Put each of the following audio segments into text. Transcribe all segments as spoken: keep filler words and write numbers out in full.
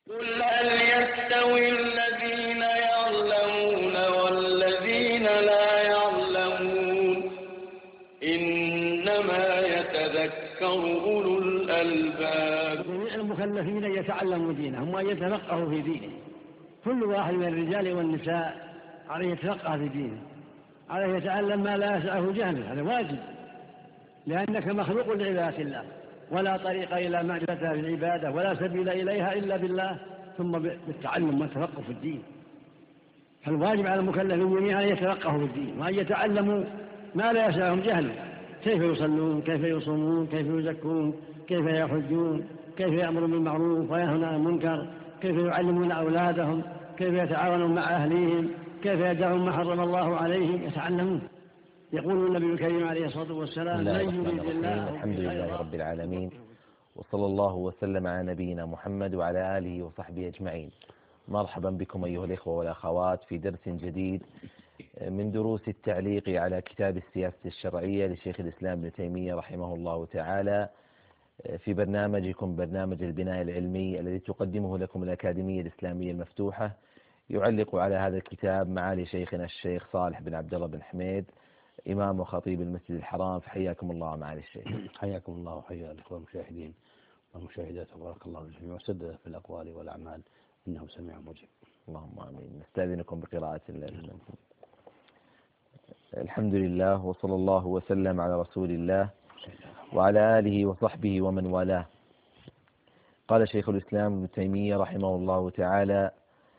قل هل يستوي الذين يعلمون والذين لا يعلمون إنما يتذكر أولو الألباب. جميع المكلفين يتعلموا دينهم وأن يتفقهوا في دينه. كل واحد من الرجال والنساء عليه يتفقه في دينه، عليه يتعلم ما لا يسعه جهله، هذا واجب، لأنك مخلوق لعبادة الله، ولا طريق إلى معرفتها في العبادة ولا سبيل إليها إلا بالله، ثم بالتعلم والتفقه في الدين. فالواجب على المكلفين جميعا أن يتفقهوا في الدين وأن يتعلموا ما لا يسعهم جهله، كيف يصلون، كيف يصومون، كيف يزكون، كيف يحجون، كيف يأمرون بالمعروف وينهون عن المنكر، كيف يعلمون أولادهم، كيف يتعاونون مع أهليهم، كيف يدعون ما حرم الله عليهم، يتعلمون. يقول النبي الكريم عليه الصلاة والسلام: بسم الله الرحمن الرحيم، الحمد لله رب العالمين، وصلى الله وسلم على نبينا محمد وعلى آله وصحبه أجمعين. مرحبا بكم أيها الإخوة والأخوات في درس جديد من دروس التعليق على كتاب السياسة الشرعية لشيخ الإسلام ابن تيمية رحمه الله تعالى، في برنامجكم برنامج البناء العلمي الذي تقدمه لكم الأكاديمية الإسلامية المفتوحة. يعلق على هذا الكتاب معالي شيخنا الشيخ صالح بن عبد الله بن حميد، إمام وخطيب المسجد الحرام. فحياكم الله معالي الشيخ. حياكم الله وحيا الإخوة المشاهدين والمشاهدات، وبارك الله فيكم وسدد في الأقوال والأعمال إنه سميع مجيب. اللهم آمين. نستأذنكم بقراءة الله. الحمد لله، وصلى الله وسلم على رسول الله وعلى آله وصحبه ومن والاه. قال شيخ الإسلام ابن تيمية رحمه الله تعالى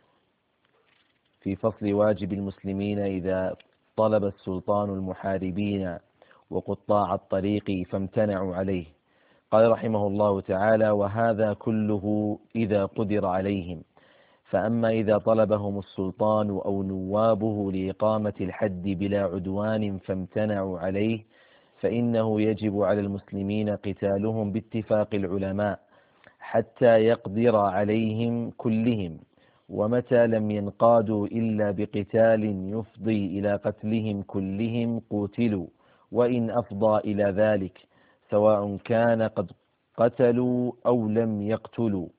في فصل واجب المسلمين إذا طلب السلطان المحاربين وقطاع الطريق فامتنعوا عليه. قال رحمه الله تعالى: وهذا كله إذا قدر عليهم، فأما إذا طلبهم السلطان أو نوابه لإقامة الحد بلا عدوان فامتنعوا عليه، فإنه يجب على المسلمين قتالهم باتفاق العلماء حتى يقدر عليهم كلهم، ومتى لم ينقادوا إلا بقتال يفضي إلى قتلهم كلهم قتلوا، وإن أفضى إلى ذلك سواء كان قد قتلوا أو لم يقتلوا،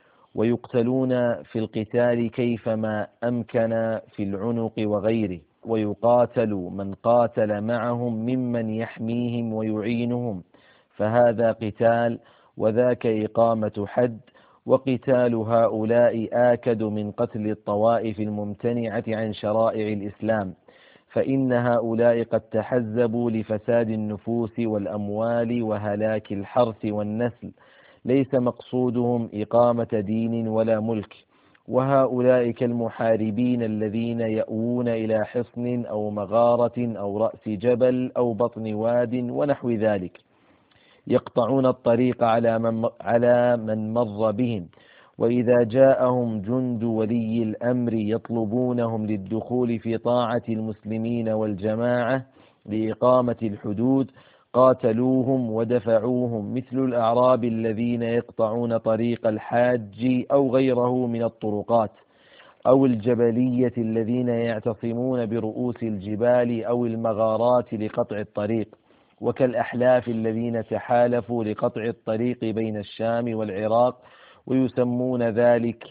ويقتلون في القتال كيفما أمكن في العنق وغيره، ويقاتل من قاتل معهم ممن يحميهم ويعينهم، فهذا قتال، وذاك إقامة حد. وقتال هؤلاء آكد من قتل الطوائف الممتنعة عن شرائع الإسلام، فإن هؤلاء قد تحزبوا لفساد النفوس والأموال وهلاك الحرث والنسل، ليس مقصودهم إقامة دين ولا ملك. وهؤلاء كالمحاربين الذين يأوون إلى حصن أو مغارة أو رأس جبل أو بطن واد ونحو ذلك، يقطعون الطريق على من, على من مر بهم، وإذا جاءهم جند ولي الأمر يطلبونهم للدخول في طاعة المسلمين والجماعة لإقامة الحدود قاتلوهم ودفعوهم، مثل الأعراب الذين يقطعون طريق الحاج أو غيره من الطرقات، أو الجبلية الذين يعتصمون برؤوس الجبال أو المغارات لقطع الطريق، وكالأحلاف الذين تحالفوا لقطع الطريق بين الشام والعراق ويسمون ذلك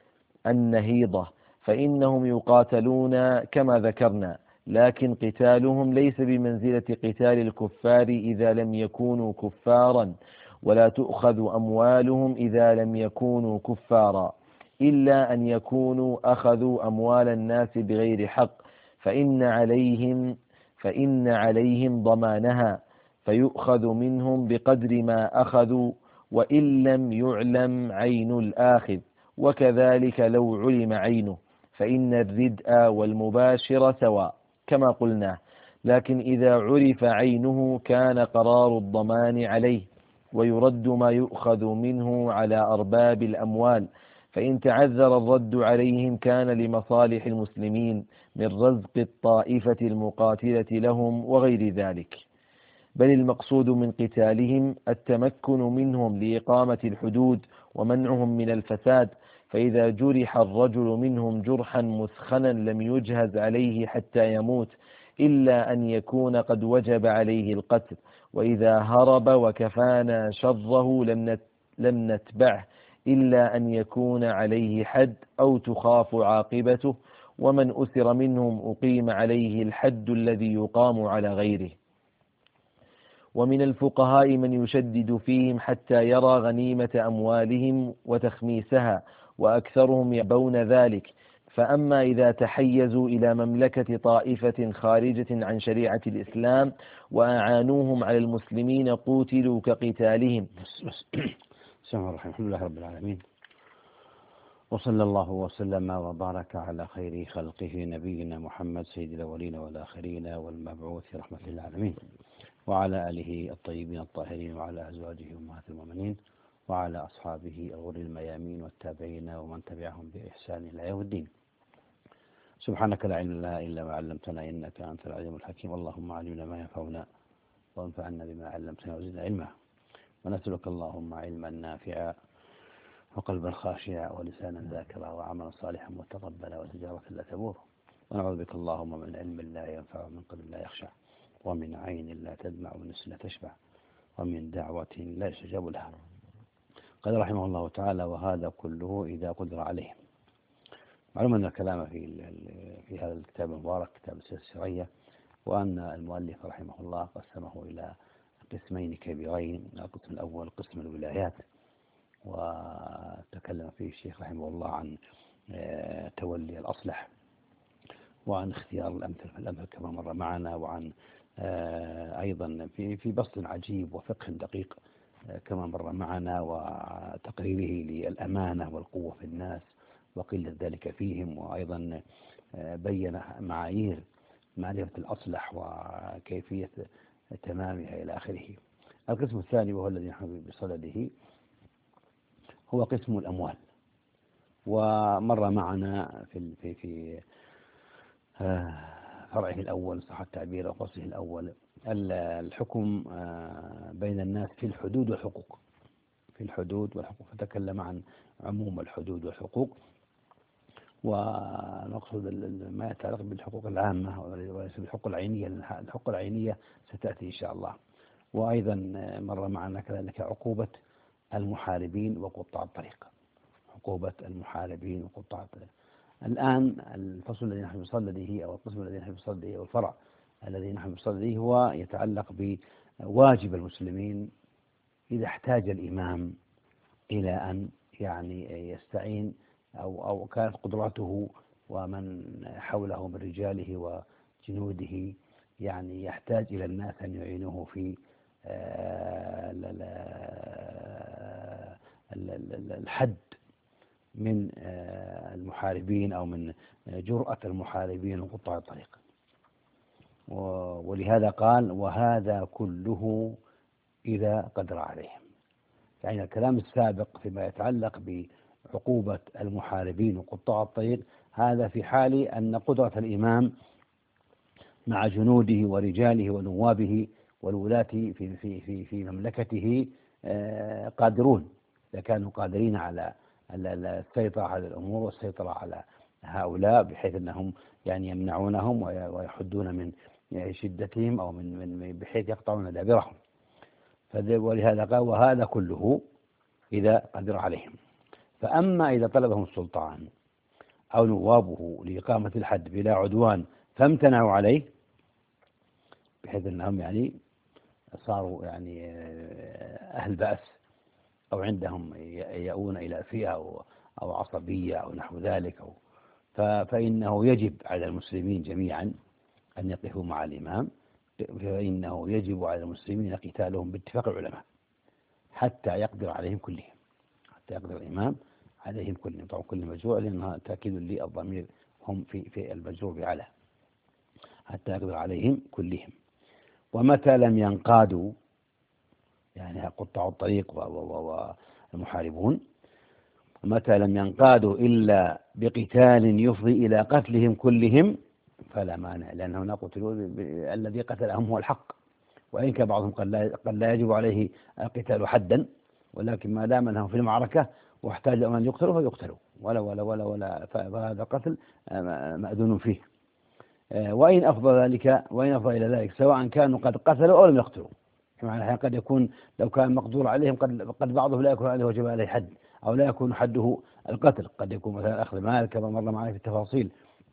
النهيضة، فإنهم يقاتلون كما ذكرنا، لكن قتالهم ليس بمنزلة قتال الكفار إذا لم يكونوا كفارا، ولا تؤخذ أموالهم إذا لم يكونوا كفارا، إلا أن يكونوا أخذوا أموال الناس بغير حق، فإن عليهم فإن عليهم ضمانها، فيؤخذ منهم بقدر ما أخذوا وإن لم يعلم عين الآخذ، وكذلك لو علم عينه، فإن الردء والمباشر سواء كما قلنا، لكن إذا عرف عينه كان قرار الضمان عليه، ويرد ما يؤخذ منه على أرباب الأموال، فإن تعذر الرد عليهم كان لمصالح المسلمين من رزق الطائفة المقاتلة لهم وغير ذلك. بل المقصود من قتالهم التمكن منهم لإقامة الحدود ومنعهم من الفساد، فإذا جرح الرجل منهم جرحا مسخنا لم يجهز عليه حتى يموت، إلا أن يكون قد وجب عليه القتل، وإذا هرب وكفانا شره لم نتبعه، إلا أن يكون عليه حد أو تخاف عاقبته، ومن أسر منهم أقيم عليه الحد الذي يقام على غيره. ومن الفقهاء من يشدد فيهم حتى يرى غنيمة أموالهم وتخميسها، وأكثرهم يأبون ذلك. فأما إذا تحيزوا إلى مملكة طائفة خارجة عن شريعة الإسلام وأعانوهم على المسلمين قوتلوا كقتالهم. بسم الله الرحمن الحمد لله رب العالمين، وصلى الله وسلم وبارك على خير خلقه نبينا محمد سيد الأولين والآخرين والمبعوث رحمة للعالمين، وعلى آله الطيبين الطاهرين، وعلى أزواجه أمهات المؤمنين، وعلى أصحابه الغر الميامين والتابعين ومن تبعهم بإحسان إلى يوم الدين. سبحانك لا علم لنا إلا ما علمتنا إنك أنت العليم الحكيم. اللهم علمنا ما ينفعنا وانفعنا بما علمتنا وزدنا علما، ونسألك اللهم علما نافعا وقلبا خاشعا ولسانا ذاكرا وعملا صالحا متقبلا وتجارة لا تبور، ونعوذ بك اللهم من علم لا ينفع ومن قلب لا يخشع ومن عين لا تدمع ومن نفس لا تشبع ومن دعوة لا يستجاب لها. قال رحمه الله تعالى: وهذا كله إذا قدر عليه. معلوم أن الكلام في في هذا الكتاب المبارك كتاب السيرة السرية، وأن المؤلف رحمه الله قسمه إلى قسمين كبيرين. القسم الأول قسم الولايات، وتكلم فيه الشيخ رحمه الله عن تولي الأصلح، وعن اختيار الأمثل في الأمثل كما مر معنا، وعن أيضا في في بسط عجيب وفقه دقيق كما مر معنا، وتقريره للأمانة والقوة في الناس وقلة ذلك فيهم، وأيضا بين معايير معرفة الأصلح وكيفية تمامها إلى آخره. القسم الثاني وهو الذي نحن بصدده هو قسم الأموال، ومر معنا في في في فرعه الأول صح التعبير أو فصله الأول الحكم بين الناس في الحدود والحقوق، في الحدود والحقوق، فتكلم عن عموم الحدود والحقوق، ونقصد ما يتعلق بالحقوق العامة وليس بالحقوق العينية، الحقوق العينية ستأتي إن شاء الله. وأيضا مر معنا كذلك عقوبة المحاربين وقطاع الطريق، عقوبة المحاربين وقطاع الطريق. الآن الفصل الذي نحن بصدده أو القسم الذي نحن بصدده أو الفرع الذي نحن بصدده هو يتعلق بواجب المسلمين إذا احتاج الإمام إلى أن يعني يستعين أو أو كانت قدراته ومن حوله من رجاله وجنوده يعني يحتاج إلى الناس أن يعينوه في الحد من المحاربين أو من جرأة المحاربين وقطاع الطريق. ولهذا قال: وهذا كله إذا قدر عليهم. يعني الكلام السابق فيما يتعلق بعقوبة المحاربين وقطاع الطريق هذا في حال أن قدرة الإمام مع جنوده ورجاله ونوابه والولاة في في في في مملكته قادرون، إذا كانوا قادرين على السيطرة على الأمور والسيطرة على هؤلاء بحيث أنهم يعني يمنعونهم ويحدون من شدتهم أو من من بحيث يقطعون دابرهم. ولهذا قال: وهذا كله إذا قدر عليهم. فأما إذا طلبهم السلطان أو نوابه لإقامة الحد بلا عدوان فامتنعوا عليه، بحيث أنهم يعني صاروا يعني أهل بأس أو عندهم يأون إلى فئة أو, أو عصبية أو نحو ذلك، أو فإنه يجب على المسلمين جميعا أن يقفوا مع الإمام، فإنه يجب على المسلمين قتالهم باتفاق العلماء حتى يقدر عليهم كلهم، حتى يقدر الإمام عليهم كلهم. طبعا كل مجروع لأنها تأكيد للضمير هم في في المجرور بعلى، حتى يقدر عليهم كلهم. ومتى لم ينقادوا يعني قطاع الطريق والمحاربون، ومتى لم ينقادوا إلا بقتال يفضي إلى قتلهم كلهم فلا مانع، لأن هنا قتلوا الذي قتلهم هو الحق، وإن كان بعضهم قد لا, قد لا يجب عليه القتال حدا، ولكن ما دام أنهم في المعركة واحتاج أن يقتلوا فيقتلوا ولا ولا ولا ولا فهذا قتل مأذون فيه. وإن أفضل ذلك وإن أفضل إلى ذلك سواء كانوا قد قتلوا أو لم يقتلوا، يعني قد يكون لو كان مقدور عليهم قد قد بعضهم لا يكون عليه وجب عليه حد، أو لا يكون حده القتل، قد يكون مثلا أخذ مال كما مر معنا في التفاصيل،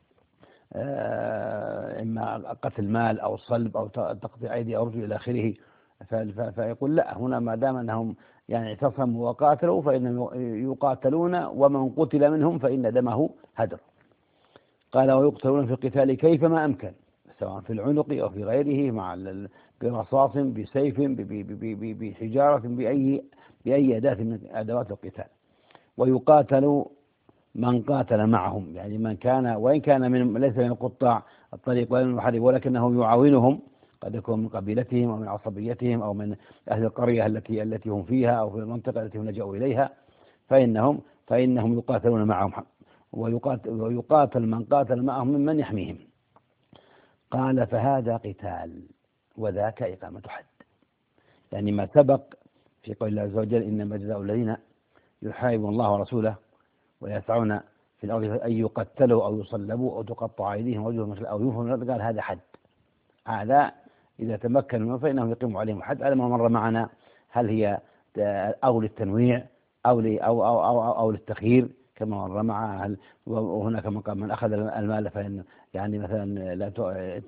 إما قتل مال أو صلب أو تقطيع أيدي أو رجل إلى آخره. فيقول لا، هنا ما دام أنهم يعني اعتصموا وقاتلوا فإنهم يقاتلون، ومن قتل منهم فإن دمه هدر. قال ويقتلون في القتال كيفما أمكن، سواء في العنق أو في غيره، مع برصاص بسيف بحجارة بأي بأي أداة من أدوات القتال. ويقاتل من قاتل معهم، يعني من كان وإن كان من ليس من قطاع الطريق ولا من المحارب ولكنه يعاونهم، قد يكون من قبيلتهم أو من عصبيتهم أو من أهل القرية التي التي هم فيها أو في المنطقة التي هم لجأوا إليها، فإنهم فإنهم يقاتلون معهم، ويقاتل, ويقاتل من قاتل معهم ممن يحميهم. قال فهذا قتال وذاك إقامة حد، يعني ما سبق في قول الله عز وجل إنما جزاء الذين يحاربون الله ورسوله ويسعون في الأرض أن يقتلوا أو يصلبوا أو تقطع أيديهم وأرجلهم أو ينفوا من الأرض، قال هذا حد. هذا إذا تمكنوا منه فإنهم يقيموا عليهم حد، على ما مر معنا هل هي أو للتنويع أو أو أو أو, أو للتخيير كما مر معنا. وهناك مقام من أخذ المال فإن يعني مثلا لا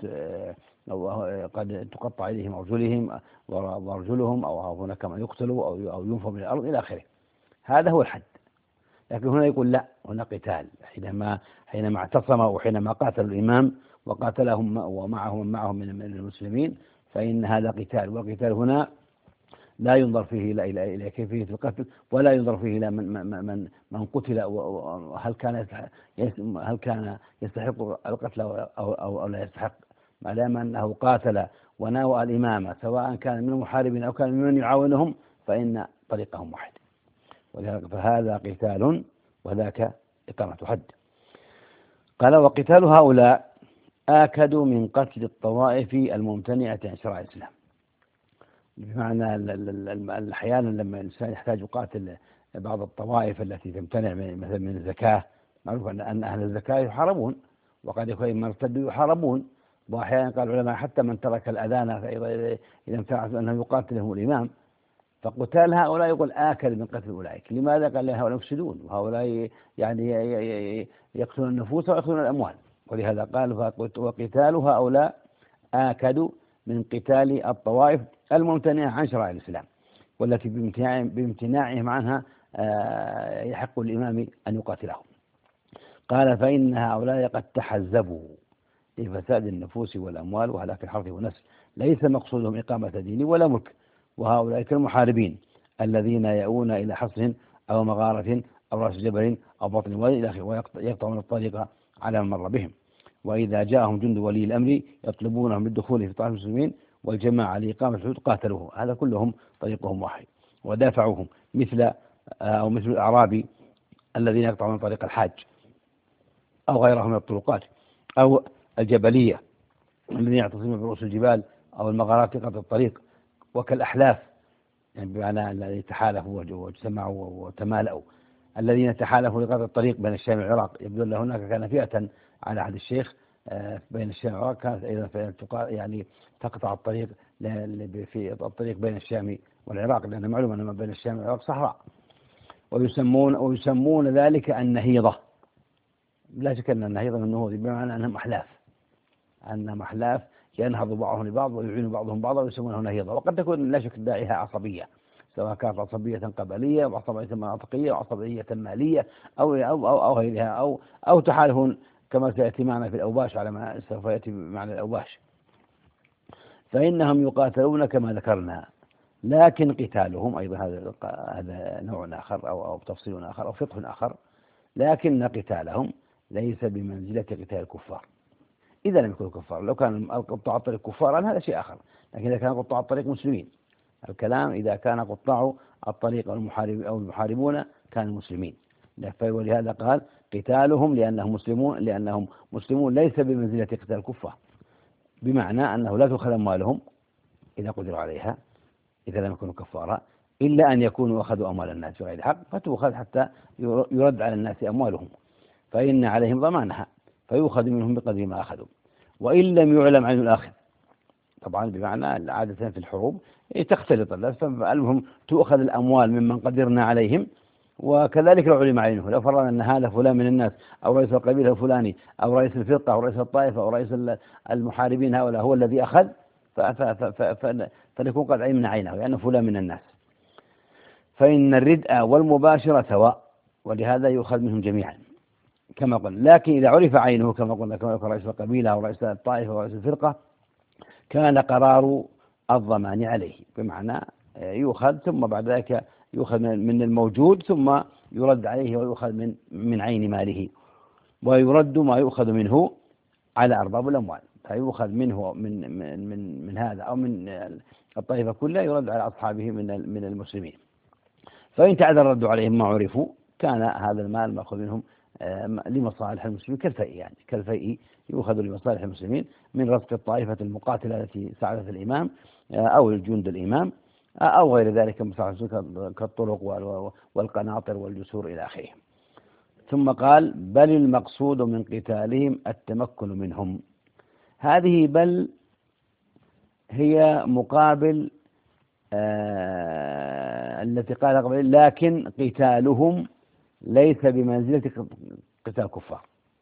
قد تقطع أيديهم وأرجلهم وأرجلهم أو هناك من يقتلوا أو أو ينفوا من الأرض إلى آخره. هذا هو الحد. لكن هنا يقول لا، هنا قتال، حينما حينما اعتصم وحينما قاتلوا الإمام وقاتلهم ومعهم معهم من المسلمين فإن هذا قتال. والقتال هنا لا ينظر فيه إلى إلى إلى كيفية القتل، ولا ينظر فيه إلى من من من, من قتل هل كان هل كان يستحق القتل أو أو أو لا يستحق، ما دام أنه قاتل وناوى الإمامة سواء كان من المحاربين أو كان من يعاونهم فإن طريقهم واحد. فهذا قتال وذاك إقامة حد. قال وقتال هؤلاء آكد من قتل الطوائف الممتنعة عن شرع الإسلام، بمعنى أحيانا لما الإنسان يحتاج يقاتل بعض الطوائف التي تمتنع مثلا من الزكاة، معروف أن أهل الزكاة يحاربون وقد يكون من ارتدوا يحاربون، وأحيانا قال العلماء حتى من ترك الأذان فإذا إذا امتنع أنه يقاتله الإمام. فقتال هؤلاء يقول آكل من قتل أولئك. لماذا؟ قال هؤلاء يفسدون وهؤلاء يعني يقتلون النفوس ويقتلون الأموال، ولهذا قال وقتال هؤلاء آكد من قتال الطوائف الممتنعة عن شرع الإسلام والتي بامتناعهم عنها يحق الإمام أن يقاتلهم. قال فإن هؤلاء قد تحزبوا لفساد النفوس والأموال وهلاك الحرث والنسل، ليس مقصودهم إقامة دين ولا ملك، وهؤلاء كالمحاربين الذين يأوون إلى حصن أو مغارة أو رأس جبل أو بطن وادي إلى آخره ويقطعون الطريق على من مر بهم. وإذا جاءهم جند ولي الأمر يطلبونهم بالدخول في طائف المسلمين والجماعة لإقامة الحدود قاتلوه. هذا كلهم طريقهم واحد ودافعوهم، مثل أو مثل الأعرابي الذين يقطعون طريق الحاج أو غيرهم من الطرقات، أو الجبلية الذين يعتصمون برؤوس الجبال أو المغارات في قطع الطريق، وكالأحلاف يعني بمعنى الذين تحالفوا واجتمعوا وتمالأوا، الذين تحالفوا لقطع الطريق بين الشام والعراق. يبدو أن هناك كان فئة على عهد الشيخ بين الشام والعراق كانت أيضا يعني تقطع الطريق في الطريق بين الشام والعراق، لأن معلوم أن ما بين الشام والعراق صحراء، ويسمون ويسمون ذلك النهيضة. لا شك أن النهيضة من النهوض بمعنى أنهم أحلاف، أنهم أحلاف ينهض بعضهم لبعض ويعين بعضهم بعضا ويسمونه نهيضة. وقد تكون لا شك داعيها عصبية، سواء كانت عصبية قبلية أو عصبية مناطقية أو عصبية مالية أو أو أو, أو غيرها أو أو تحالف كما سيأتي معنا في الأوباش على ما سوف يأتي معنا الأوباش. فإنهم يقاتلون كما ذكرنا، لكن قتالهم أيضا هذا هذا نوع آخر أو أو تفصيل آخر أو فقه آخر، لكن قتالهم ليس بمنزلة قتال الكفار إذا لم يكونوا كفار. لو كان قطاع الطريق كفارا هذا شيء آخر، لكن إذا كان قطاع الطريق مسلمين، الكلام إذا كان قطاع الطريق أو المحارب أو المحاربون كانوا مسلمين. ولهذا قال قتالهم لأنهم مسلمون لأنهم مسلمون ليس بمنزلة قتال الكفار، بمعنى أنه لا تؤخذ أموالهم إذا قدروا عليها إذا لم يكونوا كفارا، إلا أن يكونوا أخذوا أموال الناس بغير حق فتؤخذ حتى يرد على الناس أموالهم، فإن عليهم ضمانها فيؤخذ منهم بقدر ما أخذوا، وإن لم يعلم عن الآخر. طبعا بمعنى عادة في الحروب تختلط الناس، فالمهم تؤخذ الأموال ممن قدرنا عليهم وكذلك لو علم عينه، لو فرضنا أن هذا فلان من الناس أو رئيس القبيلة الفلاني أو رئيس الفرقة أو رئيس الطائفة أو رئيس المحاربين هؤلاء هو الذي أخذ، فليكون قد علمنا عينه لأنه فلان من الناس. فإن الردء والمباشرة سواء، ولهذا يؤخذ منهم جميعا كما قلنا. لكن إذا عرف عينه كما قلنا، كما يكون رئيس القبيلة أو رئيس الطائفة أو رئيس الفرقة، كان قرار الضمان عليه، بمعنى يؤخذ ثم بعد ذلك يؤخذ من الموجود ثم يرد عليه ويؤخذ من من عين ماله، ويرد ما يؤخذ منه على أرباب الأموال، فيؤخذ منه من من من, من هذا أو من الطائفة كلها يرد على أصحابه من من المسلمين. فإن تعذر الرد عليهم ما عرفوا كان هذا المال مأخوذ منهم لمصالح المسلمين كالفيء، يعني كالفيء يؤخذ لمصالح المسلمين من رزق الطائفة المقاتلة التي ساعدت الإمام أو الجند الإمام أو غير ذلك كالطرق والقناطر والجسور إلى آخره. ثم قال: بل المقصود من قتالهم التمكن منهم. هذه بل هي مقابل آه التي قال قبل لكن قتالهم ليس بمنزلة قتال الكفار،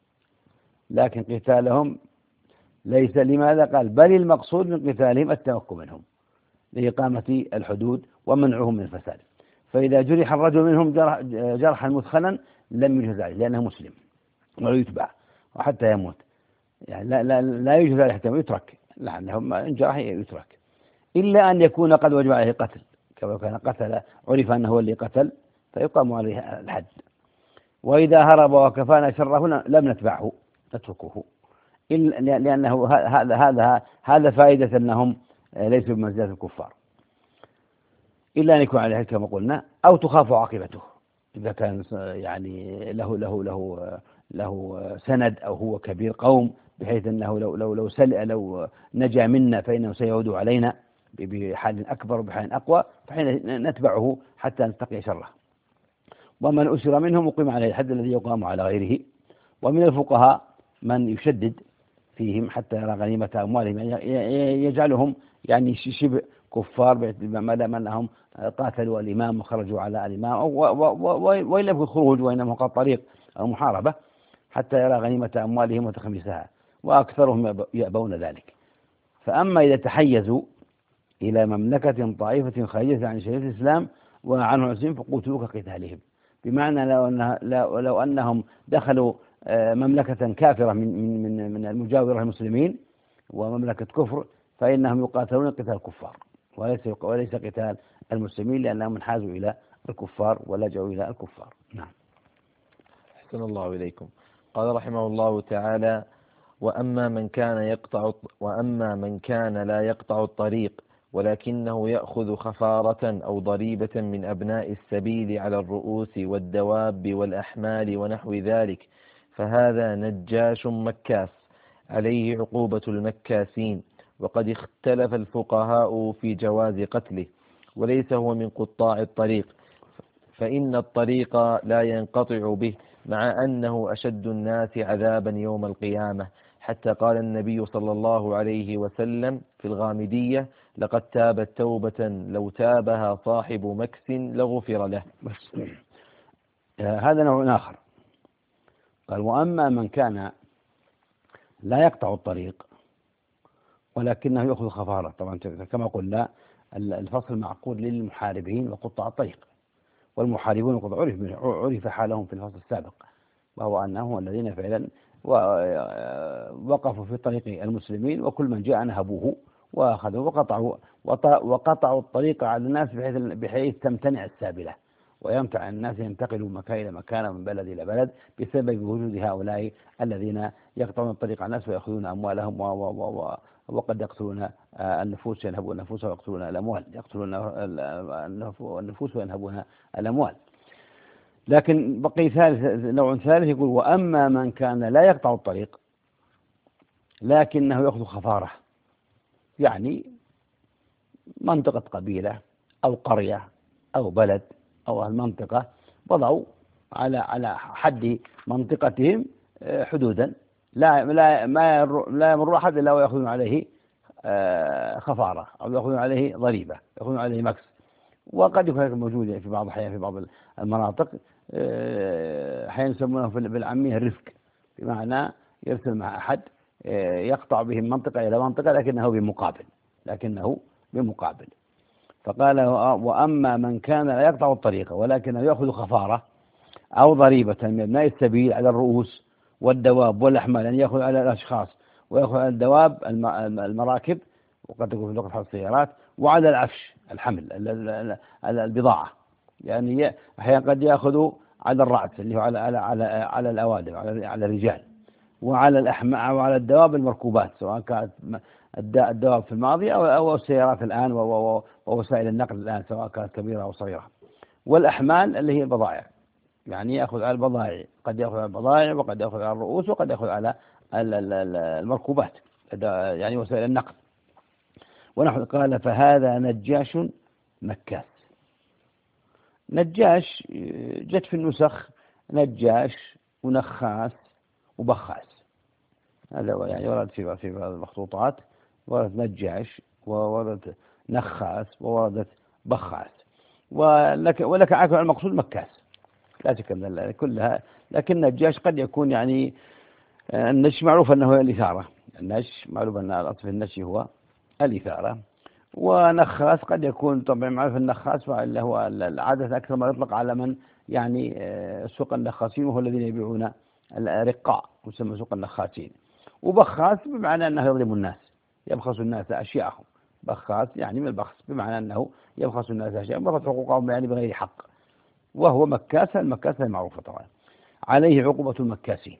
لكن قتالهم ليس. لماذا قال بل المقصود من قتالهم التمكن منهم لإقامة الحدود ومنعهم من الفساد؟ فإذا جرح الرجل منهم جرح جرحا مثخنا لم يجهز عليه لأنه مسلم ولا يتبع وحتى يموت، يعني لا لا لا يجهز عليه حتى يترك، لأنه إن جرح يترك، إلا أن يكون قد وجب عليه قتل، كما كان قتل عرف أنه هو اللي قتل فيقام عليه الحد. وإذا هرب وكفانا شره لم نتبعه نتركه، لأنه هذا هذا هذا فائدة أنهم ليسوا بمنزلة الكفار، إلا أن يكون عليه كما قلنا أو تخاف عاقبته، إذا كان يعني له له له له سند أو هو كبير قوم بحيث أنه لو لو لو سل لو نجا منا فإنه سيعود علينا بحال أكبر وبحال أقوى، فحين نتبعه حتى نتقي شره. ومن أسر منهم أقيم عليه الحد الذي يقام على غيره. ومن الفقهاء من يشدد فيهم حتى يرى غنيمة أموالهم، يجعلهم يعني شبه كفار ما دام أنهم قاتلوا الإمام وخرجوا على الإمام، وإن لم يكن خروج وإنما قد طريق أو محاربة، حتى يرى غنيمة أموالهم وتخميسها، وأكثرهم يأبون ذلك. فأما إذا تحيزوا إلى مملكة طائفة خارجة عن شريعة الإسلام وعنه المسلمين فقتلوا كقتالهم، بمعنى لو, أنها لو, لو أنهم دخلوا مملكة كافرة من من من المجاورة المسلمين ومملكة كفر فإنهم يقاتلون قتال الكفار وليس وليس قتال المسلمين، لأنهم انحازوا إلى الكفار ولجأوا إلى الكفار. نعم. أحسن الله إليكم. قال رحمه الله تعالى: وأما من كان يقطع وأما من كان لا يقطع الطريق ولكنه يأخذ خفارة أو ضريبة من أبناء السبيل على الرؤوس والدواب والأحمال ونحو ذلك، فهذا نجاش مكاس عليه عقوبة المكاسين. وقد اختلف الفقهاء في جواز قتله، وليس هو من قطاع الطريق، فإن الطريق لا ينقطع به، مع أنه أشد الناس عذابا يوم القيامة، حتى قال النبي صلى الله عليه وسلم في الغامدية: لقد تابت توبة لو تابها صاحب مكس لغفر له. بس هذا نوع آخر. قال: وأما من كان لا يقطع الطريق ولكنه يأخذ خفارة. طبعا كما قلنا الفصل معقود للمحاربين وقطاع الطريق، والمحاربون قد عرف عرف حالهم في الفصل السابق، وهو أنهم الذين فعلا وقفوا في طريق المسلمين وكل من جاء نهبوه وأخذوا وقطعوا وقطعوا الطريق على الناس بحيث بحيث تمتنع السابلة ويمتع الناس ينتقلوا من مكان إلى مكان ومن بلد إلى بلد بسبب وجود هؤلاء الذين يقطعون الطريق على الناس ويأخذون أموالهم و و و وقد يقتلون النفوس ينهبون النفوس ويقتلون الأموال، يقتلون النفوس وينهبون الأموال. لكن بقي ثالث نوع ثالث يقول: وأما من كان لا يقطع الطريق لكنه يأخذ خفارة، يعني منطقة قبيلة أو قرية أو بلد أو المنطقة وضعوا على على حد منطقتهم حدودا لا لا ما لا يمر أحد إلا ويأخذون عليه خفارة أو يأخذون عليه ضريبة، يأخذون عليه مكس، وقد يكون موجود في بعض الأحيان في بعض المناطق أحيانا يسمونه بالعامية الرفق، بمعنى يرسل مع أحد يقطع به من منطقة إلى منطقة لكنه بمقابل لكنه بمقابل فقال وأما من كان لا يقطع الطريق ولكنه يأخذ خفارة أو ضريبة من أبناء السبيل على الرؤوس والدواب والأحمال، يعني يأخذ على الأشخاص ويأخذ على الدواب المراكب وقد تكون في لقطة السيارات، وعلى العفش الحمل البضاعة، يعني أحيانا قد يأخذ على الرأس اللي هو على على على على الأوادم على على الرجال، وعلى الأحمال وعلى الدواب المركوبات سواء كانت الدواب في الماضي أو أو السيارات الآن ووسائل النقل الآن سواء كانت كبيرة أو صغيرة، والأحمال اللي هي البضائع، يعني يأخذ على البضائع، قد يأخذ على البضائع وقد يأخذ على الرؤوس وقد يأخذ على المركوبات يعني وسائل النقل. ونحن قال فهذا نجاش مكاس. نجاش جت في النسخ نجاش ونخاس وبخاس، هذا يعني ورد في في المخطوطات ورد نجاش وورد نخاس ووردت بخاس، ولك ولك عاكل المقصود مكاس لا شك ان كلها، لكن نجاش قد يكون يعني النجش معروف انه هو الإثارة، النجش معروف ان الاصل في النجش هو الإثارة، ونخاس قد يكون طبعا معروف النخاس اللي هو العادة أكثر ما يطلق على من يعني سوق النخاسين وهو الذين يبيعون الرقاع يسمى سوق النخاسين، وبخاس بمعنى أنه يظلم الناس يبخس الناس أشياءهم، بخاس يعني من البخس بمعنى أنه يبخس الناس أشياءهم ويأخذ حقوقهم يعني بغير حق، وهو مكاس، المكاس المعروفة طبعا عليه عقوبة المكاسين.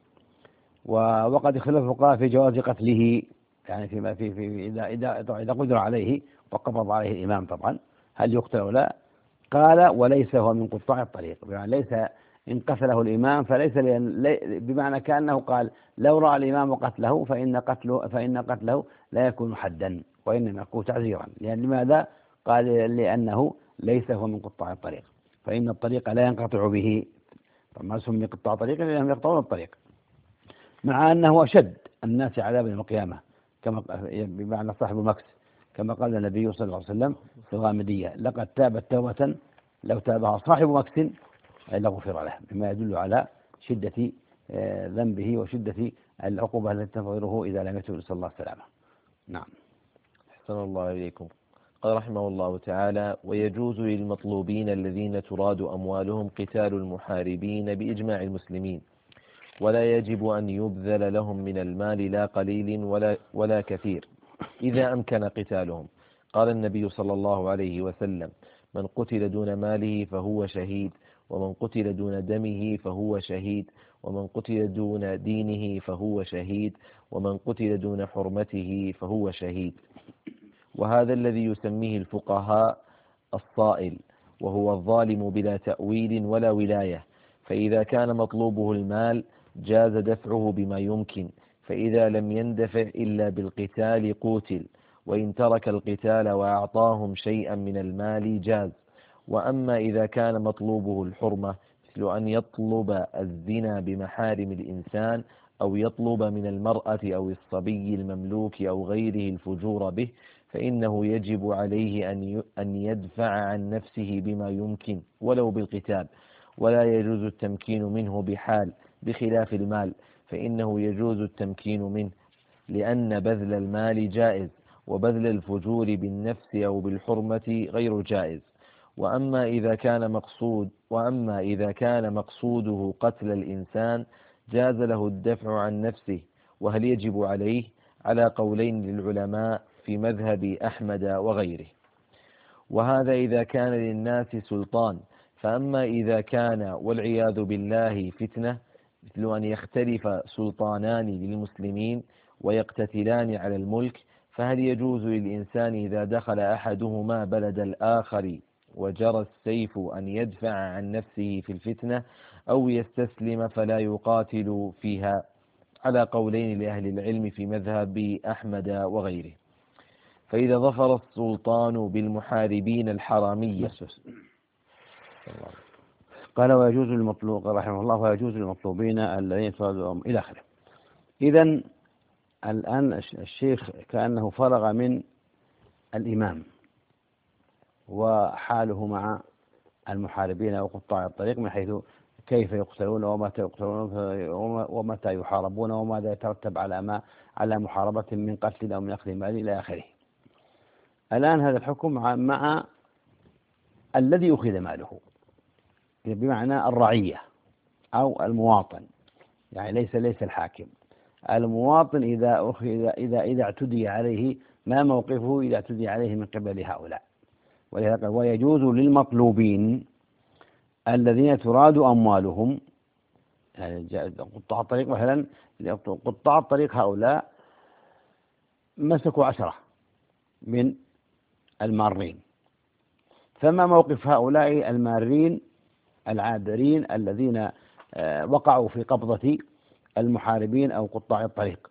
وقد اختلف الفقهاء في جواز قتله، يعني فيما في في إذا إذا إذا قدر عليه وقبض عليه الإمام طبعا هل يقتل أو لا؟ قال وليس هو من قطاع الطريق، بمعنى ليس إن قتله الإمام فليس بمعنى كأنه قال لو رأى الإمام وقتله فإن قتله فإن قتله لا يكون حدا وإنما يكون تعزيرا، يعني لماذا؟ قال لأنه ليس هو من قطاع الطريق، فإن الطريق لا ينقطع به، فما سمي قطاع طريق لأنهم يقطعون الطريق، مع أنه أشد الناس عذابا يوم القيامة كما بمعنى صاحب المكس كما قال النبي صلى الله عليه وسلم في الغامدية لقد تابت توبة لو تابها صاحب مكس لغفر له، مما يدل على شدة ذنبه وشدة العقوبة التي تنتظره إذا لم يتوب، نسأل الله السلامة. نعم. أحسن الله إليكم. قال رحمه الله تعالى ويجوز للمطلوبين الذين تراد أموالهم قتال المحاربين بإجماع المسلمين، ولا يجب أن يبذل لهم من المال لا قليل ولا, ولا كثير إذا أمكن قتالهم. قال النبي صلى الله عليه وسلم من قتل دون ماله فهو شهيد، ومن قتل دون دمه فهو شهيد، ومن قتل دون دينه فهو شهيد، ومن قتل دون حرمته فهو شهيد. وهذا الذي يسميه الفقهاء الصائل، وهو الظالم بلا تأويل ولا ولاية، فإذا كان مطلوبه المال جاز دفعه بما يمكن، فإذا لم يندفع إلا بالقتال قوتل، وإن ترك القتال وأعطاهم شيئا من المال جاز. وأما إذا كان مطلوبه الحرمة مثل أن يطلب الزنا بمحارم الإنسان أو يطلب من المرأة أو الصبي المملوك أو غيره الفجور به، فإنه يجب عليه أن يدفع عن نفسه بما يمكن ولو بالقتال، ولا يجوز التمكين منه بحال، بخلاف المال فإنه يجوز التمكين منه، لأن بذل المال جائز وبذل الفجور بالنفس أو بالحرمة غير جائز. وأما إذا كان مقصود وأما إذا كان مقصوده قتل الإنسان جاز له الدفع عن نفسه. وهل يجب عليه؟ على قولين للعلماء في مذهب أحمد وغيره. وهذا إذا كان للناس سلطان. فأما إذا كان والعياذ بالله فتنة، مثل أن يختلف سلطانان للمسلمين ويقتتلان على الملك، فهل يجوز للإنسان إذا دخل أحدهما بلد الآخر وجرى السيف أن يدفع عن نفسه في الفتنة أو يستسلم فلا يقاتل فيها؟ على قولين لأهل العلم في مذهب أحمد وغيره. فإذا ظفر السلطان بالمحاربين الحرامية قال ويجوز للمطلوب رحمه الله ويجوز للمطلوبين الذين يتوادون إلى آخره. إذن الآن الشيخ كأنه فرغ من الإمام وحاله مع المحاربين وقطاع الطريق من حيث كيف يقتلون ومتى يقتلون ومتى يحاربون وماذا يترتب على ما على محاربة من قتل أو من أخذ مال إلى آخره. الآن هذا الحكم مع, مع الذي أخذ ماله، بمعنى الرعية أو المواطن، يعني ليس ليس الحاكم. المواطن إذا أخذ إذا إذا اعتدي عليه ما موقفه إذا اعتدي عليه من قبل هؤلاء. ولهذا ويجوز للمطلوبين الذين تراد أموالهم، يعني قطاع الطريق مثلا، قطاع الطريق هؤلاء مسكوا عشرة من المارين، فما موقف هؤلاء المارين العابرين الذين وقعوا في قبضة المحاربين أو قطاع الطريق؟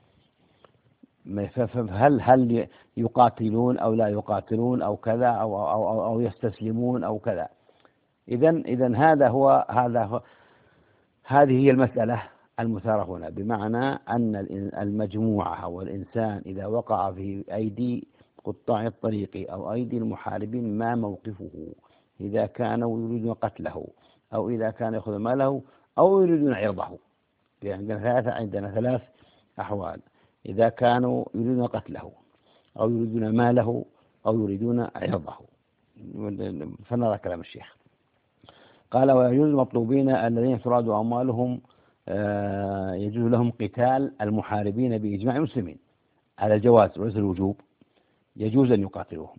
هل هل يقاتلون أو لا يقاتلون أو كذا أو أو أو, أو يستسلمون أو كذا؟ إذن إذن هذا هو هذا هو هذه هي المسألة المثارة هنا، بمعنى أن المجموعة أو الإنسان إذا وقع في أيدي قطاع الطريق أو أيدي المحاربين ما موقفه، إذا كانوا يريدون قتله أو إذا كان يأخذ ماله أو يريدون عرضه. عندنا ثلاثة عندنا ثلاث أحوال: إذا كانوا يريدون قتله أو يريدون ماله أو يريدون عرضه. فنرى كلام الشيخ. قال: ويجوز المطلوبين الذين تراد أموالهم يجوز لهم قتال المحاربين بإجماع المسلمين على الجواز وليس الوجوب. يجوز أن يقاتلوهم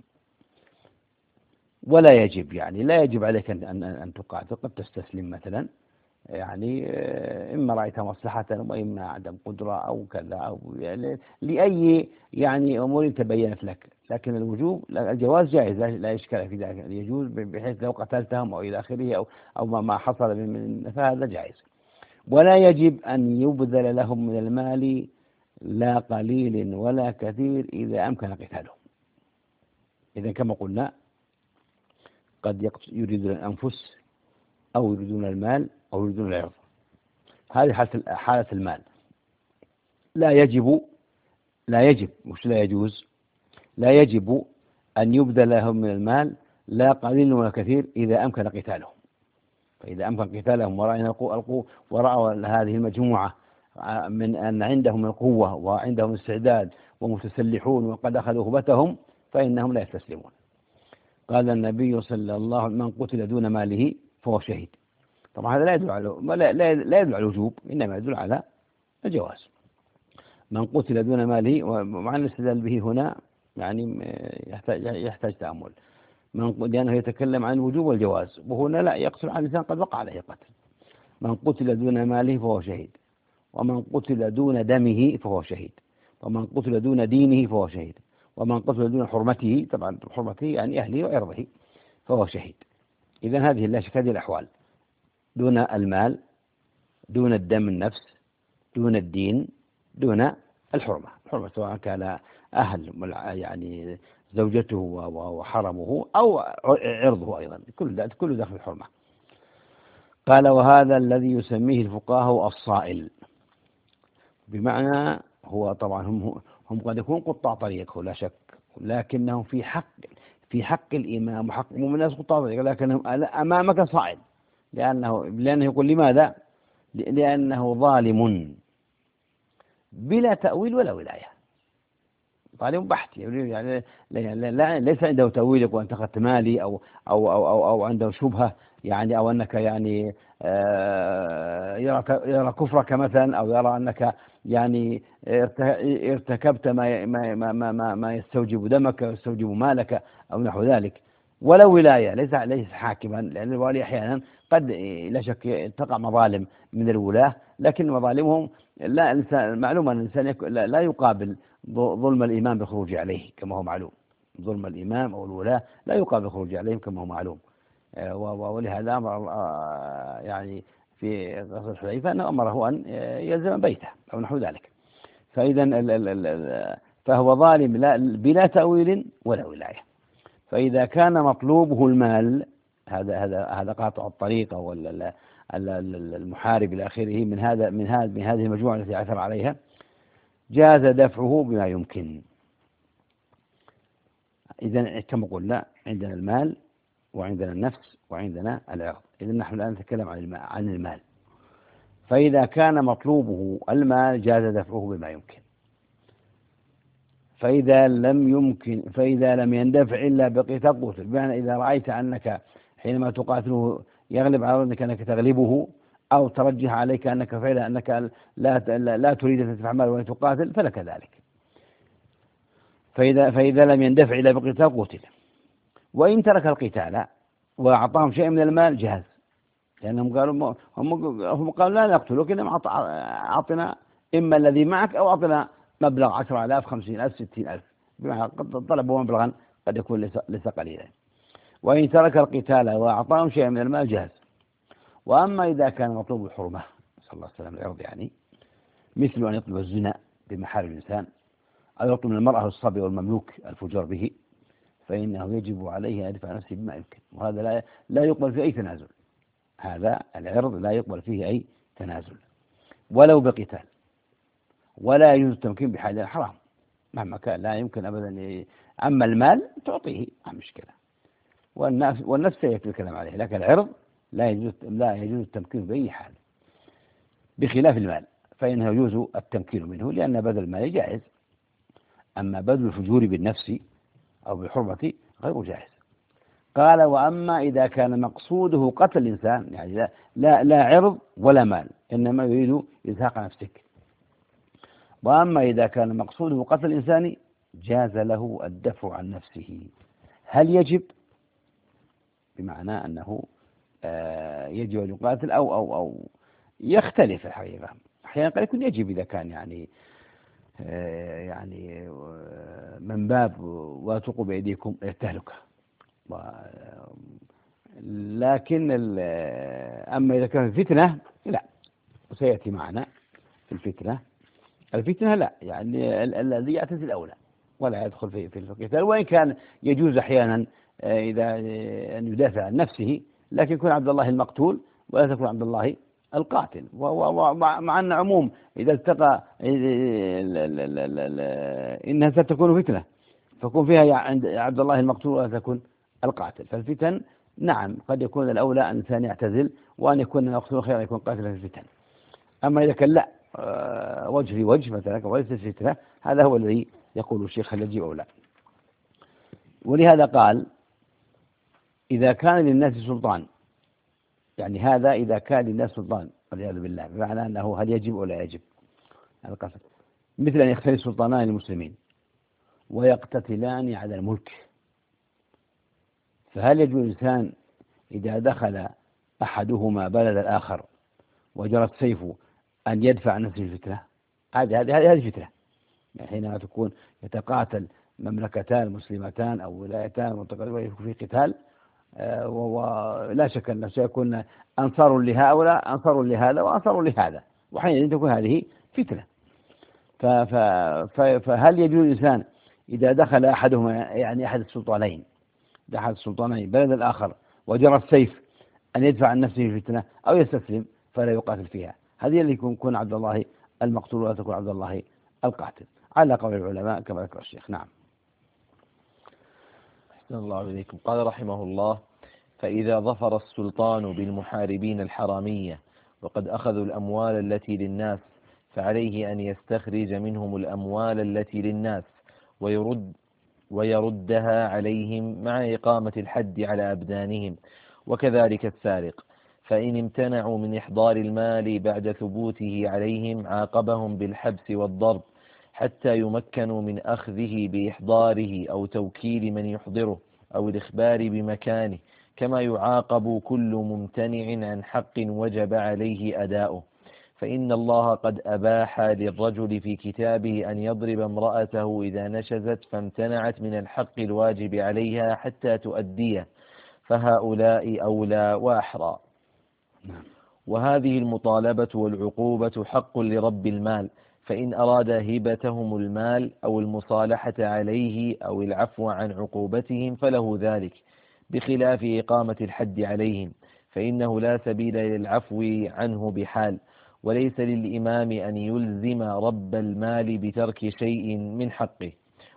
ولا يجب، يعني لا يجب عليك أن أن تقاتل، قد تستسلم مثلا، يعني إما رأيت مصلحة وإما عدم قدرة أو كذا أو يعني لأي يعني أمور تبينت لك. لكن الوجوب الجواز جائز لا إشكال في ذلك، يجوز بحيث لو قتلتهم أو إلى آخره أو أو ما حصل من فهذا جائز. ولا يجب أن يبذل لهم من المال لا قليل ولا كثير إذا أمكن قتالهم. إذا كما قلنا قد يريدون الأنفس أو يريدون المال أو يريدون العرض. هذه حالة حالة المال. لا يجب لا يجب مش لا يجوز لا يجب أن يبذل لهم من المال لا قليل ولا كثير إذا أمكن قتالهم. فإذا أمكن قتالهم ورأينا القوة ورأوا هذه المجموعة من أن عندهم القوة وعندهم استعداد ومتسلحون وقد أخذوا هبتهم فإنهم لا يستسلمون. قال النبي صلى الله عليه وسلم: من قتل دون ماله فهو شهيد. طبعا هذا لا يدل على لا لا يدل على الوجوب، إنما يدل على الجواز. من قتل دون ماله، ومع الاستدلال به هنا يعني يحتاج يحتاج تأمل، من لأنه يتكلم عن الوجوب والجواز، وهنا لا يقتل عن إنسان قد وقع عليه قتل. من قتل دون ماله فهو شهيد، ومن قتل دون دمه فهو شهيد، ومن قتل دون دينه فهو شهيد، ومن قتل دون حرمته، طبعا حرمته يعني أهله وعرضه، فهو شهيد. إذن هذه لا شك هذه الأحوال: دون المال، دون الدم النفس، دون الدين، دون الحرمة. الحرمة سواء كان أهل يعني زوجته وحرمه أو عرضه أيضا، كل كل داخل الحرمة. قال: وهذا الذي يسميه الفقهاء الصائل، بمعنى هو طبعا هم هم قد يكون قطاع طريق لا شك، لكنهم في حق في حق الإمام وحق من الناس قطاع طريق، لكنهم أمامك صائل، لأنه لأنه يقول لماذا؟ لأنه ظالم بلا تأويل ولا ولاية، ظالم بحت، يعني ليس عنده تأويل يقول أنت أخذت مالي أو أو أو أو, أو عنده شبهة يعني، أو أنك يعني يرى يرى كفرك مثلا، أو يرى أنك يعني ارتكبت ما ما ما ما, ما يستوجب دمك ويستوجب مالك أو نحو ذلك. ولا ولاية، ليس ليس حاكما، لأن الوالي أحيانا قد لا شك تقع مظالم من الولاة، لكن مظالمهم لا معلوم أن الإنسان لا يقابل ظلم الإمام بالخروج عليه كما هو معلوم. ظلم الإمام أو الولاة لا يقابل الخروج عليهم كما هو معلوم. ولهذا أمر يعني في قصة الحذيفة أنه أمره أن يلزم بيته أو نحو ذلك. فإذا فهو ظالم بلا تأويل ولا ولاية. فإذا كان مطلوبه المال، هذا هذا هذا قاطع الطريق أو المحارب إلى آخره من هذا من هذا من هذه المجموعة التي عثر عليها، جاز دفعه بما يمكن. إذا كما قلنا عندنا المال وعندنا النفس وعندنا العرض. إذن نحن الآن نتكلم عن المال, عن المال. فإذا كان مطلوبه المال جاز دفعه بما يمكن، فإذا لم يمكن فإذا لم يندفع إلا بقتال قتل. بمعنى إذا رأيت أنك حينما تقاتله يغلب على ظنك أنك تغلبه، أو ترجح عليك أنك فعلا أنك لا لا تريد أن تدفع مال ولا تقاتل، فلك ذلك. فإذا فإذا لم يندفع إلا بقتال قتل. وإن ترك القتال وأعطاهم شيء من المال جاز، لأنهم قالوا هم قالوا لا نقتلك، إنما أعطنا إما الذي معك أو أعطنا مبلغ عشرة آلاف خمسين ألف ستين ألف، بمعنى قد طلبوا مبلغا قد يكون ليس قليلا. وإن ترك القتال وأعطاهم شيء من المال جاز. وأما إذا كان مطلوب الحرمة صلى الله عليه وسلم العرض، يعني مثل أن يطلب الزنا بمحارم الإنسان، أو يطلب من المرأة الصبي والمملوك الفجار به، فإنه يجب عليه أن يدفع نفسه بما يمكن، وهذا لا لا يقبل فيه أي تنازل. هذا العرض لا يقبل فيه أي تنازل ولو بقتال، ولا يجوز التمكين بحال الحرام مهما كان، لا يمكن أبدا. أما المال تعطيه ما مشكلة، والنفس والنفس سيأتي الكلام عليه، لكن العرض لا يجوز لا يجوز التمكين بأي حال، بخلاف المال فإنه يجوز التمكين منه لأن بذل المال جائز. أما بذل الفجور بالنفس أو بالحرمة غير جائز. قال: وأما إذا كان مقصوده قتل الإنسان، يعني لا, لا, لا عرض ولا مال، إنما يريد إزهاق نفسك. وأما إذا كان مقصوده قتل الإنسان جاز له الدفع عن نفسه. هل يجب؟ بمعنى أنه يجب أن يقاتل أو أو أو يختلف الحقيقة. أحيانا قد يكون يجب إذا كان يعني يعني من باب واتقوا بأيديكم التهلكة. لكن أما إذا كان فتنة لا، وسيأتي معنا في الفتنة. الفتنة لا، يعني الذي يعتزل الأولى ولا يدخل في في القتال، وإن كان يجوز أحيانا إذا أن يدافع عن نفسه، لكن يكون عبد الله المقتول ولا تكون عبد الله القاتل. ومع أن عموم إذا التقى إنها ستكون فتنة فكون فيها عند عبد الله المقتول ولا تكون القاتل. فالفتن نعم قد يكون الأولى أن الإنسان يعتزل، وأن يكون المقتول خيرا يكون قاتلا في الفتن. أما إذا كان لا وجه في وجه مثلا وليس فتنة، هذا هو الذي يقول الشيخ هل يجب أو لا. ولهذا قال: إذا كان للناس سلطان، يعني هذا إذا كان للناس سلطان والعياذ بالله، بمعنى أنه هل يجب أو لا يجب القتل، مثل أن يختلف سلطانان المسلمين ويقتتلان على الملك. فهل يجوز الإنسان إذا دخل أحدهما بلد الآخر وجرت سيفه أن يدفع عن نفسه الفتنة؟ هذه هذه هذه فتنة. يعني حينما تكون يتقاتل مملكتان مسلمتان أو ولايتان ويكون في قتال، ولا شك أنه سيكون أنصار لهؤلاء أنصار لهذا وأنصار لهذا، وحينئذ تكون هذه فتنة. فهل يجوز الإنسان إذا دخل أحدهما، يعني أحد السلطانين أحد السلطانين بلد الآخر وجرى السيف، أن يدفع عن نفسه الفتنة أو يستسلم فلا يقاتل فيها؟ هذه اللي يكون عبد الله المقتول ولا تكون عبد الله القاتل على قول العلماء كما ذكر الشيخ. نعم. أحسن الله إليكم. قال رحمه الله: فإذا ظفر السلطان بالمحاربين الحرامية وقد أخذوا الأموال التي للناس، فعليه أن يستخرج منهم الأموال التي للناس ويرد ويردها عليهم مع إقامة الحد على أبدانهم، وكذلك السارق. فإن امتنعوا من إحضار المال بعد ثبوته عليهم عاقبهم بالحبس والضرب حتى يمكنوا من أخذه بإحضاره أو توكيل من يحضره أو الإخبار بمكانه، كما يعاقب كل ممتنع عن حق وجب عليه أداؤه. فإن الله قد أباح للرجل في كتابه أن يضرب امرأته إذا نشزت فامتنعت من الحق الواجب عليها حتى تؤديه، فهؤلاء أولى وأحرى. وهذه المطالبة والعقوبة حق لرب المال، فإن أراد هبتهم المال أو المصالحة عليه أو العفو عن عقوبتهم فله ذلك، بخلاف إقامة الحد عليهم، فإنه لا سبيل للعفو عنه بحال. وليس للإمام أن يلزم رب المال بترك شيء من حقه،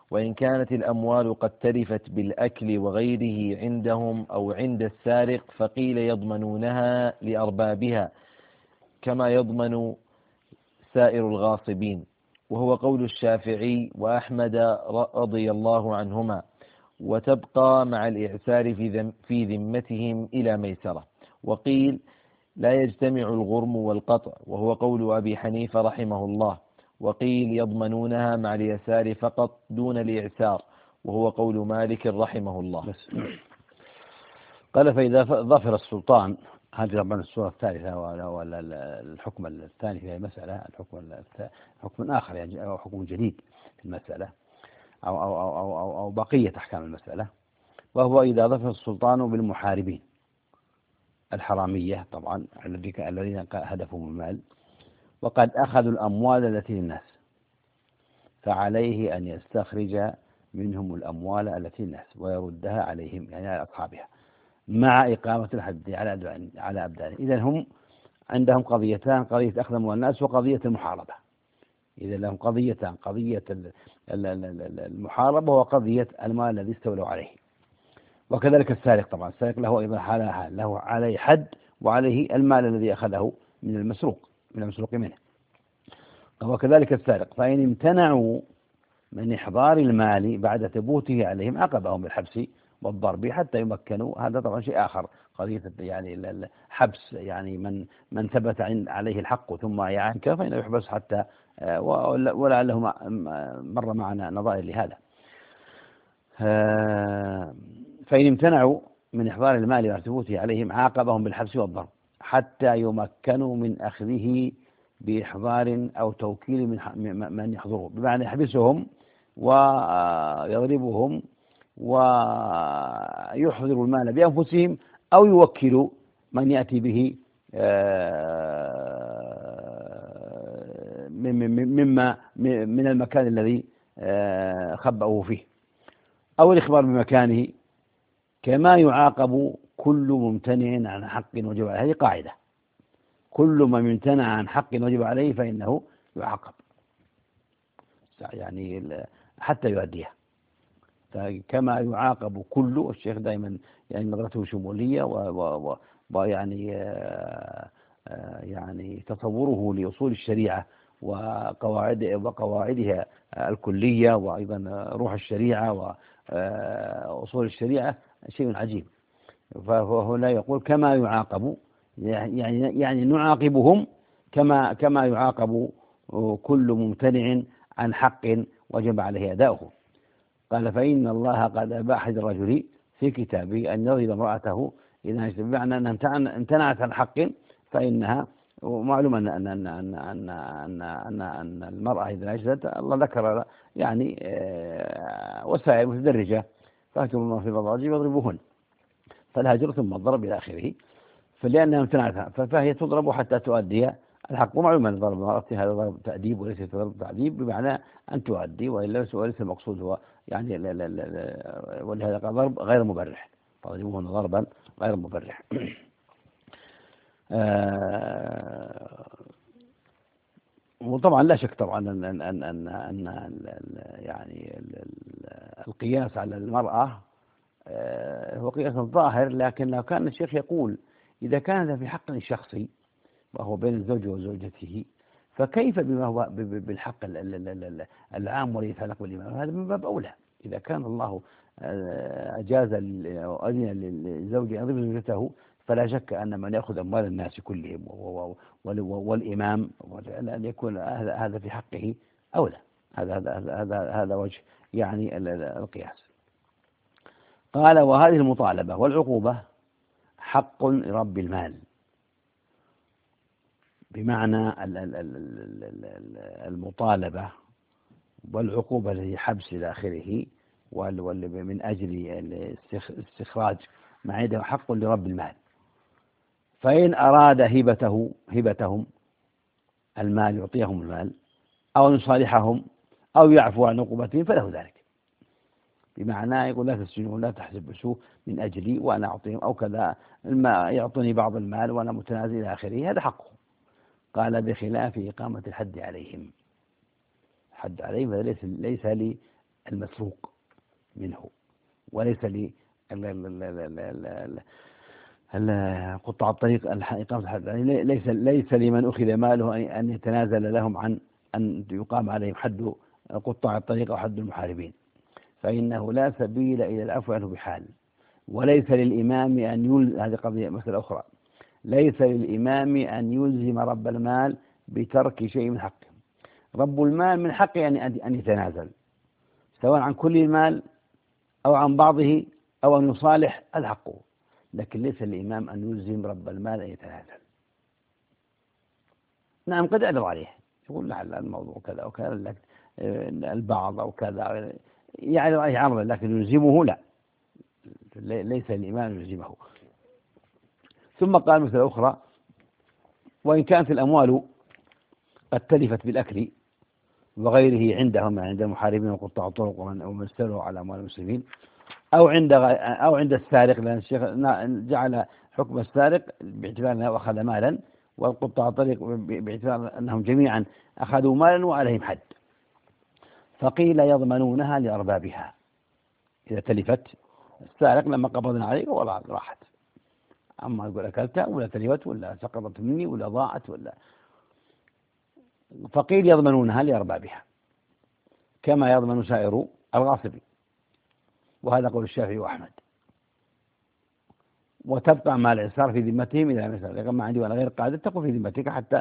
وإن كانت الأموال قد تلفت بالأكل وغيره عندهم أو عند السارق فقيل يضمنونها لأربابها كما يضمن سائر الغاصبين، وهو قول الشافعي وأحمد رضي الله عنهما، وتبقى مع الإعسار في ذمتهم إلى ميسرة. وقيل لا يجتمع الغرم والقطع، وهو قول أبي حنيفة رحمه الله. وقيل يضمنونها مع اليسار فقط دون الإعسار، وهو قول مالك رحمه الله. قال فإذا ظفر السلطان، هذه طبعا السورة الثالثة ولا الحكم الثاني في المسألة، الحكم حكم آخر يعني أو حكم جديد في المسألة أو أو أو أو, أو, أو بقية أحكام المسألة، وهو إذا ظفر السلطان بالمحاربين الحرامية طبعا الذين هدفهم المال وقد أخذوا الأموال التي للناس، فعليه أن يستخرج منهم الأموال التي للناس ويردها عليهم يعني على أصحابها مع إقامة الحد على على أبدانه. إذن هم عندهم قضيتان، قضية أخذ أموال الناس وقضية المحاربة. إذا لهم قضيتان، قضية المحاربة وقضية المال الذي استولوا عليه. وكذلك السارق طبعا، السارق له أيضا حالة، له عليه حد وعليه المال الذي أخذه من المسروق من المسروق منه. وكذلك السارق، فإن امتنعوا من إحضار المال بعد ثبوته عليهم عاقبهم بالحبس والضرب حتى يمكنوا. هذا طبعا شيء آخر، قضية يعني الحبس، يعني من من ثبت عليه الحق ثم يعنك فإنه يحبس حتى، ولعله مر معنا نظائر لهذا. فإن امتنعوا من إحضار المال بعد ثبوته عليهم عاقبهم بالحبس والضرب حتى يمكنوا من أخذه بإحضار أو توكيل من من يحضره، بمعنى يحبسهم ويضربهم ويحضر المال بأنفسهم أو يوكلوا من يأتي به مما من المكان الذي خبأوه فيه، أو الإخبار بمكانه، كما يعاقب كل ممتنع عن حق وجب عليه. هذه قاعدة، كل من امتنع عن حق وجب عليه فإنه يعاقب يعني حتى يؤديه، كما يعاقب كل. الشيخ دائما يعني نظرته شمولية ويعني يعني تصوره لأصول الشريعة وقواعد وقواعدها الكلية وأيضا روح الشريعة وأصول الشريعة شيء عجيب. فهو لا يقول كما يعاقب، يعني يعني نعاقبهم كما كما يعاقب كل ممتنع عن حق وجب عليه أداؤه. قال فإن الله قد أباح للرجل في كتابه أن يضرب امرأته إذا بمعنى أنها امتنعت عن حق، فإنها ومعلوم أن أن أن أن أن أن أن, أن المرأة إذا أجلت الله ذكر يعني وسائل متدرجة، فاهجروا في المضاجع يضربوهن، فالهجر ثم الضرب إلى آخره. فلأنها امتنعت فهي تضرب حتى تؤدي الحق. ومعلوم أن ضرب المرأة هذا ضرب تأديب وليس ضرب تعذيب، بمعنى أن تؤدي، وإلا وليس المقصود هو يعني لا لا لا، ولهذا قال ضرب غير مبرح، فضربوهن ضربا غير مبرح. وطبعا لا شك طبعا أن أن أن أن, أن يعني القياس على المرأة هو قياس ظاهر، لكن لو كان الشيخ يقول إذا كان في حق شخصي وهو بين الزوج وزوجته، فكيف بما هو بالحق العام والذي يتعلق بالإمام؟ هذا من باب أولى. إذا كان الله أجاز وأذن للزوج أن يضرب زوجته، فلا شك أن من يأخذ أموال الناس كلهم والإمام أن يكون هذا في حقه أولى. هذا هذا هذا هذا وجه يعني القياس. قال وهذه المطالبة والعقوبة حق لرب المال، بمعنى المطالبة والعقوبة التي حبس إلى آخره من أجل الاستخراج ما عنده حق لرب المال. فإن أراد هبته هبتهم المال يعطيهم المال أو يصالحهم أو يعفو عن عقوبتهم فله ذلك، بمعنى يقول لا تسجنوا لا تحبسوا من أجلي وأنا أعطيهم أو كذا، ما يعطوني بعض المال وأنا متنازل إلى آخره، هذا حقه. قال بخلاف إقامة الحد عليهم، الحد عليهم ليس ليس المسروق منه، وليس قطاع الطريق إقامة الحد. ليس ليس لمن أخذ ماله أن يتنازل لهم عن أن يقام عليهم حد قطاع الطريق أو حد المحاربين، فإنه لا سبيل إلى العفو عنه بحال. وليس للإمام أن يلزم، هذه قضية مسألة أخرى، ليس للإمام أن يلزم رب المال بترك شيء من حقه. رب المال من حقه أن يتنازل سواء عن كل المال أو عن بعضه أو أن يصالح الحق، لكن ليس للإمام أن يلزم رب المال أن يتنازل. نعم قد يعرض عليه، يقول لعل الموضوع كذا أو كذا لك البعض أو كذا، يعرض عليه عرضا، لكن يلزمه لا، ليس للإمام يلزمه. ثم قال مثل أخرى: وإن كانت الأموال قد تلفت بالأكل وغيره عندهم، عند المحاربين وقطاع الطرق ومن سروا على أموال المسلمين، أو عند أو عند السارق، لأن الشيخ جعل حكم السارق باعتبار أنه أخذ مالا، والقطاع الطريق باعتبار أنهم جميعا أخذوا مالا وعليهم حد، فقيل يضمنونها لأربابها. إذا تلفت السارق لما قبضنا عليك والله راحت، أما يقول أكلتها ولا تلفت ولا سقطت مني ولا ضاعت ولا، فقيل يضمنونها لأربابها كما يضمن سائر الغاصبين، وهذا قول الشافعي وأحمد. وتبقى مع الإعسار في ذمتهم إذا مثلا ما عندي وأنا غير قادر، تقول في ذمتك حتى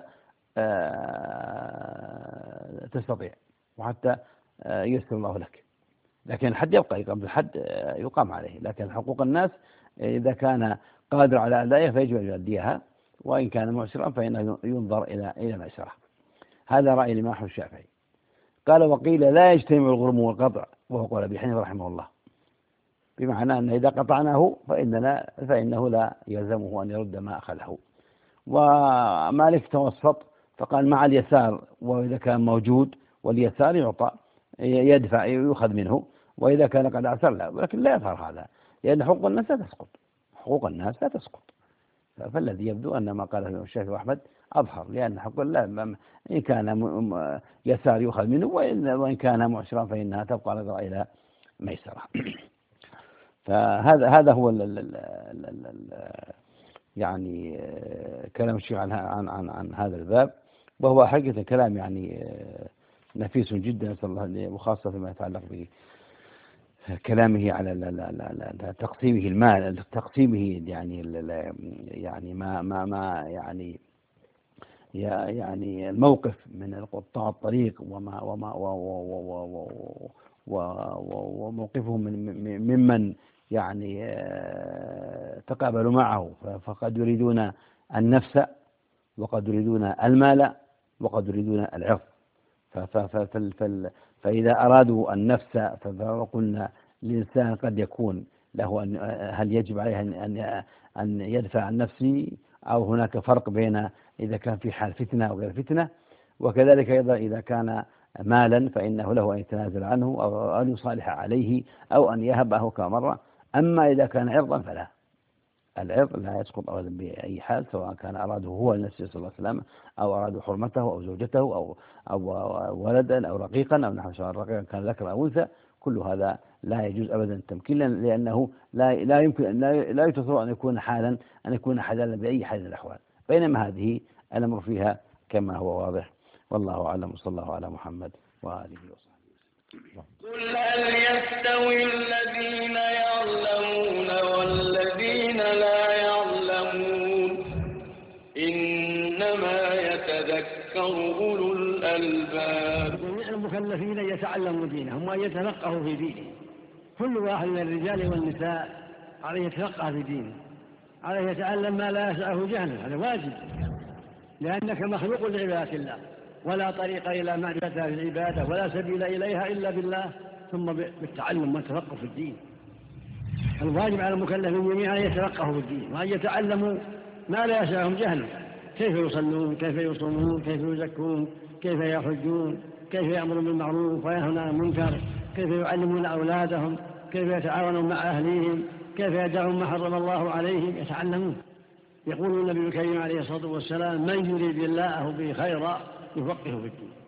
تستطيع وحتى ييسر الله لك، لكن الحد يبقى، يقام الحد يقام عليه، لكن حقوق الناس إذا كان قادر على أدائها فيجب أن يؤديها، وإن كان معسرا فإنه ينظر إلى إلى ميسره. هذا رأي الإمام أحمد الشافعي. قال: وقيل لا يجتمع الغرم والقطع، وهو قول أبي حنيفة رحمه الله، بمعنى أن إذا قطعناه فإننا فإنه لا يلزمه أن يرد ما أخذه. ومالك توسط فقال مع اليسار، وإذا كان موجود واليسار يعطى يدفع يؤخذ منه، وإذا كان قد أعسر لا، ولكن لا يظهر هذا، لأن حقوق الناس لا تسقط، حقوق الناس لا تسقط. فالذي يبدو أن ما قاله الشافعي وأحمد أظهر، لأن حق الله إن كان يسار يؤخذ منه، وإن كان معسرا فإنها تبقى نظرا إلى ميسرة. فهذا هذا هو ال ال ال ال ال يعني كلام الشيخ عن عن عن, عن هذا الباب، وهو حقيقة كلام يعني نفيس جدا، نسأل الله، وخاصة فيما يتعلق بكلامه على تقسيمه المال، تقسيمه يعني يعني ما ما ما يعني يعني الموقف من قطاع الطريق وما وما وموقفهم من ممن يعني تقابلوا معه، فقد يريدون النفس وقد يريدون المال وقد يريدون العرض. فإذا أرادوا النفس فقلنا الإنسان قد يكون له أن هل يجب عليه أن أن يدفع عن نفسه، أو هناك فرق بين إذا كان في حال فتنة أو غير فتنة. وكذلك أيضا إذا كان مالا فإنه له أن يتنازل عنه أو أن يصالح عليه أو أن يهبه كمرة. أما إذا كان عرضا فلا، العرض لا يسقط أبدا بأي حال، سواء كان أراده هو النبي صلى الله عليه وسلم أو أرادوا حرمته أو زوجته أو أو ولدا أو رقيقا أو نحو سواء، رقيقا كان ذكر أو أنثى، كل هذا لا يجوز أبدا تمكينا، لأنه لا لا يمكن لا, لا يتصور أن يكون حالا أن يكون حلالا بأي حال من الأحوال، بينما هذه الأمر فيها كما هو واضح. والله أعلم، وصلى الله على محمد وآله وصحبه. قل هل يستوي الذين يعلمون والذين لا يعلمون إنما يتذكر أولو الألباب. جميع المكلفين يتعلموا دينهم وأن يتفقهوا في دينه، كل واحد من الرجال والنساء عليه يتفقه في دينه، عليه يتعلم ما لا يسعه جهله، هذا واجب، لأنك مخلوق لعبادة الله، ولا طريق إلى معرفتها في العبادة ولا سبيل إليها إلا بالله، ثم بالتعلم والتفقه في الدين. الواجب على المكلفين جميعا أن يتفقهوا في الدين وأن يتعلموا ما لا يسعهم جهله، كيف يصلون، كيف يصومون، كيف يزكون، كيف يحجون، كيف يأمرون بالمعروف وينهون عن المنكر، كيف يعلمون أولادهم، كيف يتعاونون مع أهليهم، كيف يدعون ما حرم الله عليهم، يتعلمون. يقول النبي الكريم عليه الصلاة والسلام: من يريد الله به خيرا يفقهه في الدين.